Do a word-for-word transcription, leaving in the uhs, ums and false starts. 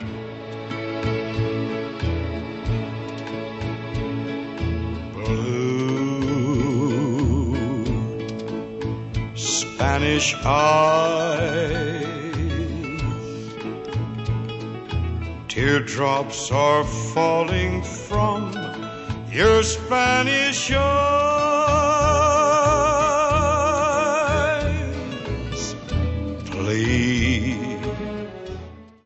Spanish eyes, teardrops are falling from your Spanish eyes.